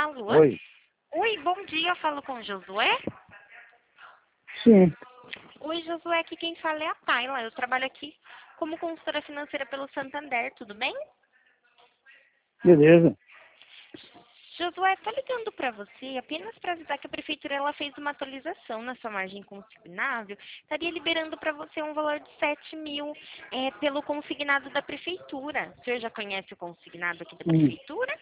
Alô? Oi. Oi, bom dia, eu falo com o Josué. Sim, Oi, Josué, aqui quem fala é a Tayla. Eu trabalho aqui como consultora financeira pelo Santander, tudo bem? beleza. Josué, tô ligando para você apenas para avisar que a prefeitura ela fez uma atualização na sua margem consignável. Estaria liberando para você um valor de 7 mil pelo consignado da prefeitura. O senhor já conhece o consignado aqui da Hum. prefeitura?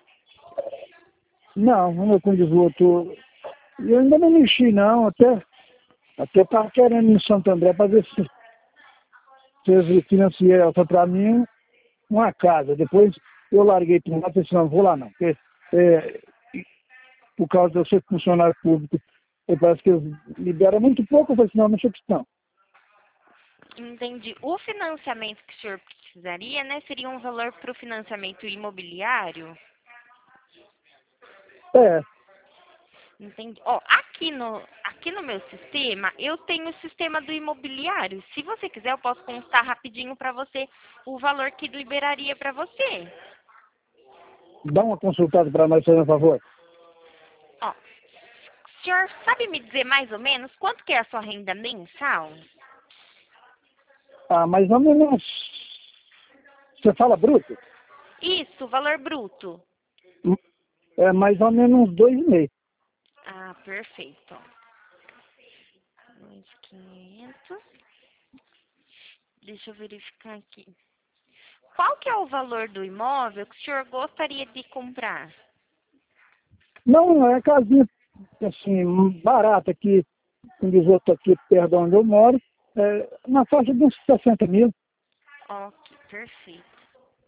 Não, meu condutor, eu ainda não mexi não, até estava querendo ir em Santo André para ver se eles financiam para mim uma casa. Depois eu larguei tudo lá, pensei, não vou lá não, porque é, por causa de eu ser funcionário público, parece que eles liberam muito pouco, eu falei assim, não, não sou questão. Entendi. O financiamento que o senhor precisaria, né, seria um valor para o financiamento imobiliário? É, Entendi. Ó, aqui no meu sistema, eu tenho o sistema do imobiliário. Se você quiser, eu posso constar rapidinho para você o valor que liberaria para você. dá uma consultada para nós, por favor. Ó, o senhor sabe me dizer mais ou menos quanto que é a sua renda mensal? Ah, mais ou menos, você fala bruto? Isso, valor bruto. É mais ou menos uns 2,5. Ah, perfeito. 2.500. Deixa eu verificar aqui. Qual que é o valor do imóvel que o senhor gostaria de comprar? Não, é casinha, assim, barata aqui, com diz outro aqui, perto de onde eu moro, na faixa de uns 60 mil. Ok, perfeito.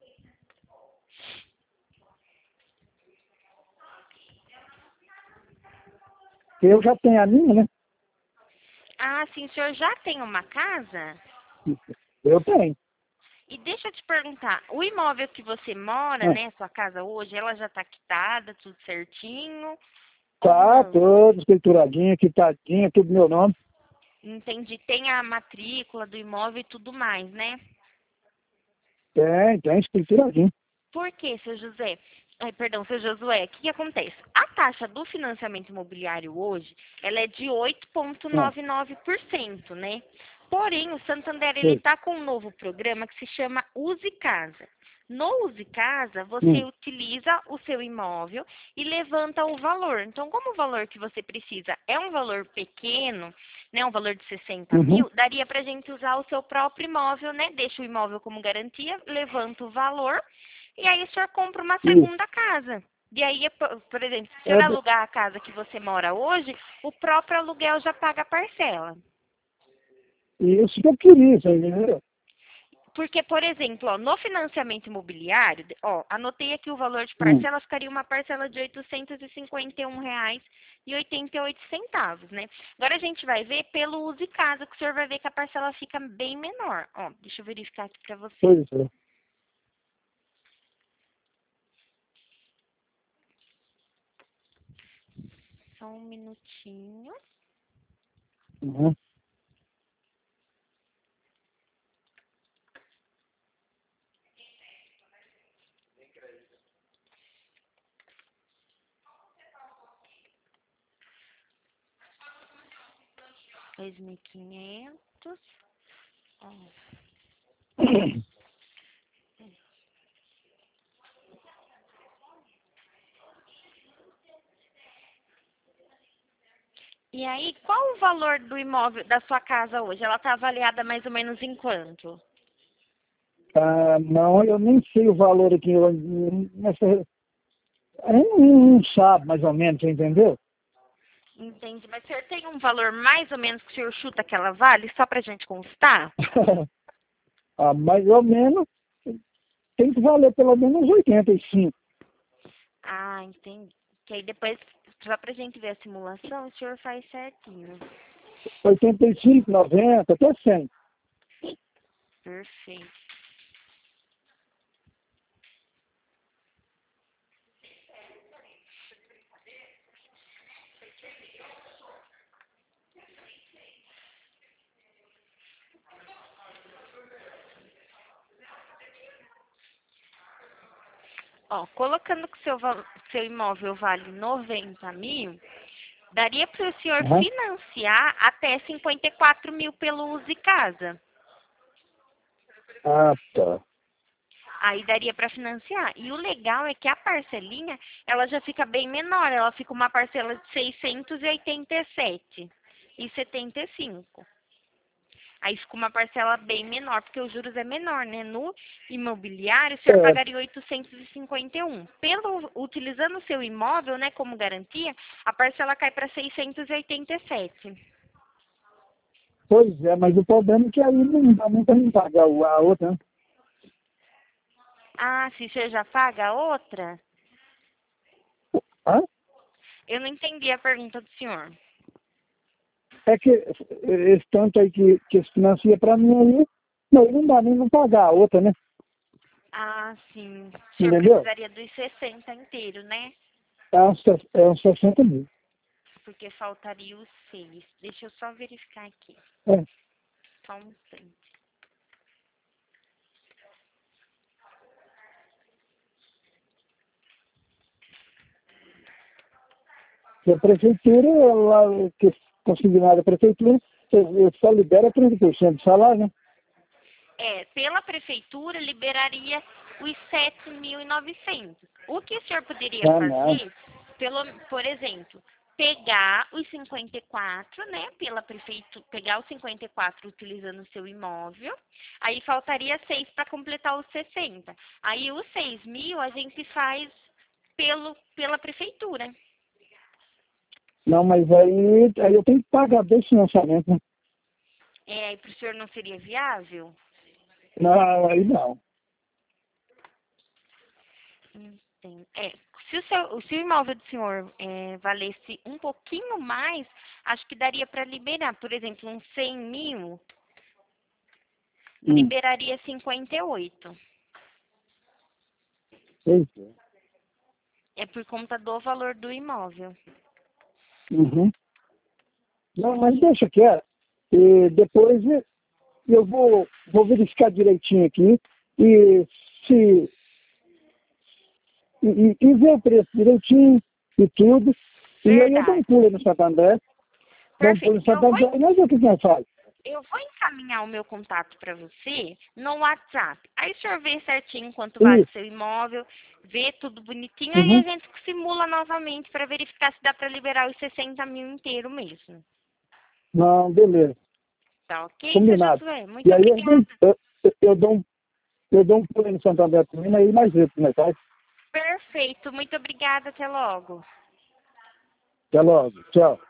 Eu já tenho a minha, né? Ah, sim, o senhor já tem uma casa? Eu tenho. E deixa eu te perguntar, o imóvel que você mora, Ah, né, sua casa hoje, ela já está quitada, tudo certinho? Ou tá não? todo escrituradinho, quitadinho, tudo meu nome. Entendi, tem a matrícula do imóvel e tudo mais, né? Tem escrituradinho. Por quê, seu José? Ai, perdão, seu Josué, o que que acontece? A taxa do financiamento imobiliário hoje, ela é de Ah, 8,99%, né? Porém, o Santander, ele sei. está com um novo programa que se chama Use Casa. No Use Casa, você Hum, utiliza o seu imóvel e levanta o valor. Então, como o valor que você precisa é um valor pequeno, né, um valor de 60 uhum, mil, daria para a gente usar o seu próprio imóvel, né? Deixa o imóvel como garantia, levanta o valor e aí o senhor compra uma isso. segunda casa. E aí, por exemplo, se o senhor alugar a casa que você mora hoje, o próprio aluguel já paga a parcela. Isso que eu queria, você entendeu? Porque, por exemplo, ó, no financiamento imobiliário, ó, anotei aqui o valor de Hum, parcela, ficaria uma parcela de R$ 851,88, né? Agora a gente vai ver pelo Use Casa, que o senhor vai ver que a parcela fica bem menor. Ó, deixa eu verificar aqui para você. pois é. Só um minutinho. Uhum. 2.500. Ó. E aí, qual o valor do imóvel da sua casa hoje? Ela está avaliada mais ou menos em quanto? Ah, não, eu nem sei o valor aqui. A gente não sabe mais ou menos, você entendeu? Entendi. Mas o senhor tem um valor mais ou menos que o senhor chuta que ela vale, só para a gente constar? Ah, mais ou menos tem que valer pelo menos 85. Ah, entendi. Que aí depois, só para a gente ver a simulação, o senhor faz certinho. 85, 90, até 100. Perfeito. Ó, colocando que seu imóvel vale 90 mil, daria para o senhor Aham. financiar até 54 mil pelo uso de casa. Ah, tá. Aí daria para financiar. E o legal é que a parcelinha, ela já fica bem menor. Ela fica uma parcela de 687,75. Aí fica uma parcela bem menor, porque os juros é menor, né? No imobiliário, o senhor É, pagaria 851. Utilizando o seu imóvel, né, como garantia, a parcela cai para 687. pois é, mas o problema é que aí não dá nem para me pagar a outra, né? Ah, se você já paga a outra? Hã? Eu não entendi a pergunta do senhor. É que esse tanto aí que se financia para mim aí, não dá nem para pagar a outra, né? Ah, sim. O senhor Entendeu? precisaria dos 60 inteiro, né? É uns 60 mil. Porque faltaria os 6. Deixa eu só verificar aqui. É. Só um instante. Que a prefeitura, lá, que consignada a prefeitura, só libera 30% do salário, né? Pela prefeitura, liberaria os 7.900. O que o senhor poderia Ah, não. fazer, por exemplo, pegar os 54, né, pela prefeitura, pegar os 54 utilizando o seu imóvel, aí faltaria 6 para completar os 60. Aí os 6.000 a gente faz pela prefeitura. Não, mas aí eu tenho que pagar dois financiamentos, né? Aí para o senhor não seria viável? Não, aí não. Entendo. Se o imóvel do senhor valesse um pouquinho mais, acho que daria para liberar. Por exemplo, uns 100 mil, Hum. liberaria 58. Pois é. É por conta do valor do imóvel. Uhum. Não, mas deixa quieto. E depois eu vou verificar direitinho aqui e se e ver o preço direitinho e tudo. E aí eu dou um Verdade. pulo no Santo André, dou um pulo Perfeito. no Santo André, e nós vemos o que nós faz. Eu vou encaminhar o meu contato para você no WhatsApp. Aí o senhor vê certinho quanto vale o Isso. seu imóvel, vê tudo bonitinho, aí a Uhum. gente simula novamente para verificar se dá para liberar os 60 mil inteiro mesmo. Não, beleza. Tá ok, seu Combinado. Josué? Muito E aí obrigada. eu dou um pulo no Santo André também, aí mais vezes, né? Tá? Perfeito, muito obrigada, até logo. Até logo. Tchau.